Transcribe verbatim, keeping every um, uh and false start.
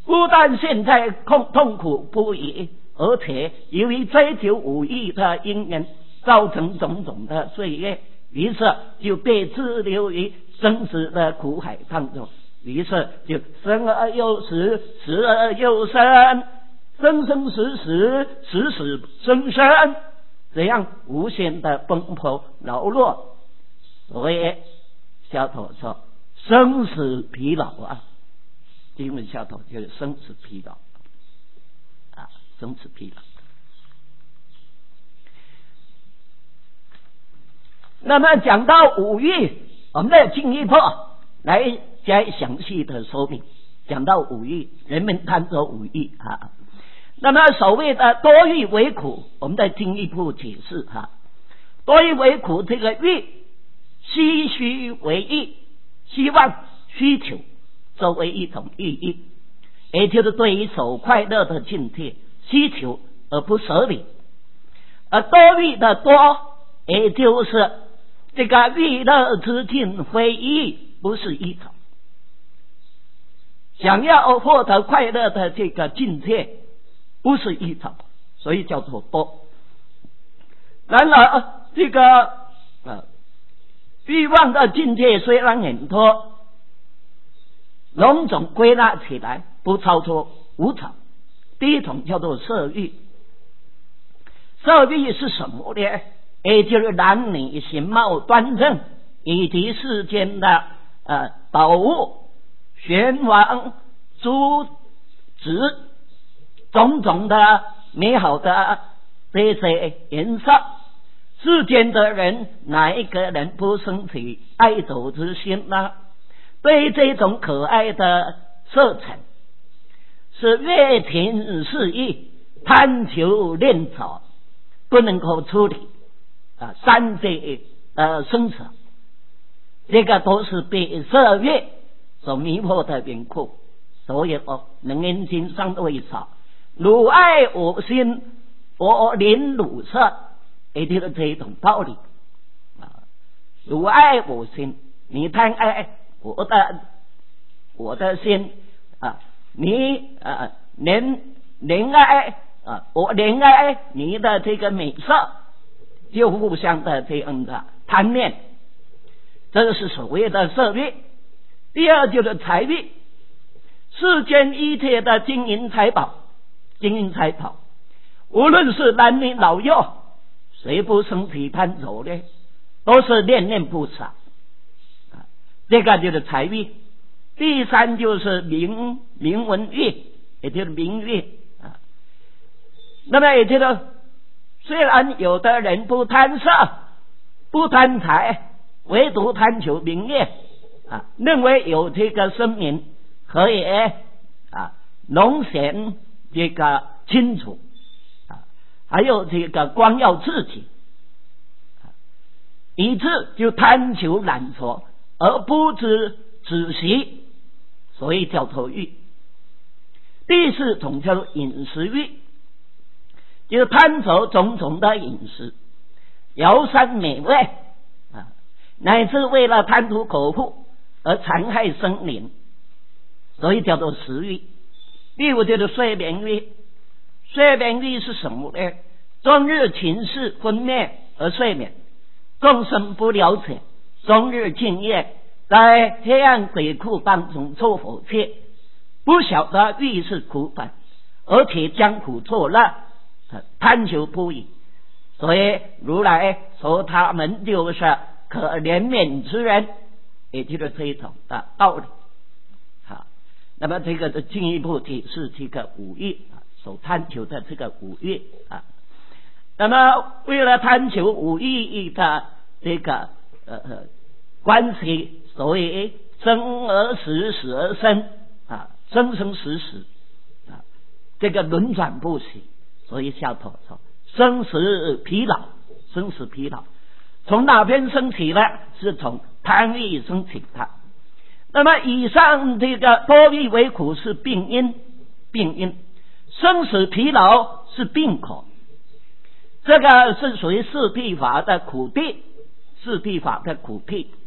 不但现在痛痛苦不已，而且由于追求五欲的因缘，造成种种的罪业，于是就被滞留于生死的苦海当中，于是就生而又死，死而又生，生生死死，死死生生，这样无限的奔波劳碌。所以下头说生死疲劳啊，经文下头就是生死疲劳啊，生死疲劳。那么讲到五欲，我们再进一步来加详细的说明。讲到五欲，人们贪着五欲啊。那么所谓的多欲为苦，我们再进一步解释哈。多欲为苦，这个欲唏嘘为欲，希望需求作为一种欲意，也就是对于所快乐的境界需求而不舍离。而多欲的多，也就是这个欲乐之境非一，不是一种。想要获得快乐的这个境界，不是一种，所以叫做多。然而，这个呃欲望的境界虽然很多，笼总归纳起来不超出五种。第一种叫做色欲，色欲是什么呢？也就是男女形貌端正，以及世间的呃宝物、玄黄、珠子，种种的美好的这些颜色。世间的人哪一个人不生起爱走之心呢？对这种可爱的色彩是越情肆意，贪求恋着，不能够处理啊，三界呃生死，这个都是被色欲所迷惑的缘故。所以哦，楞严经上会说，汝爱我心，我怜汝色，也就是这一种道理啊。汝爱我心，你贪爱我的我的心啊，你啊怜怜爱啊，我怜爱你的这个美色，就互相的这样的贪恋，这是所谓的色欲。第二就是财欲，世间一切的金银财宝，金银财宝，无论是男女老幼，谁不生起贪着呢？都是恋恋不舍啊，这个就是财欲。第三就是名名闻欲，也就是名誉啊。那么也就是虽然有的人不贪色不贪财，唯独贪求名业啊，认为有这个声名可以啊龙显这个清楚啊，还有这个光耀自己，以致就贪求懒着而不知止息，所以叫做欲。第四种叫做饮食欲，就是贪着种种的饮食，肴山美味啊，乃至为了贪图口腹而残害生灵，所以叫做食欲。第五就是睡眠欲，睡眠欲是什么呢？终日情事昏灭而睡眠，众生不了解，终日敬业，在黑暗鬼窟当中做火切，不晓得欲是苦本，而且将苦作乐，贪求不已。所以如来说他们就是可怜悯之人，也就是这一种的道理。好，那么这个就进一步解释这个五欲所贪求的这个五欲啊。那么为了贪求五欲的这个呃关系，所以生而死，死而生啊，生生死死啊，这个轮转不息。所以下头说生死疲劳，生死疲劳从哪边升起呢？是从贪欲升起的。那么以上这个多欲为苦是病因，病因生死疲劳是病口，这个是属于四谛法的苦谛，四谛法的苦谛。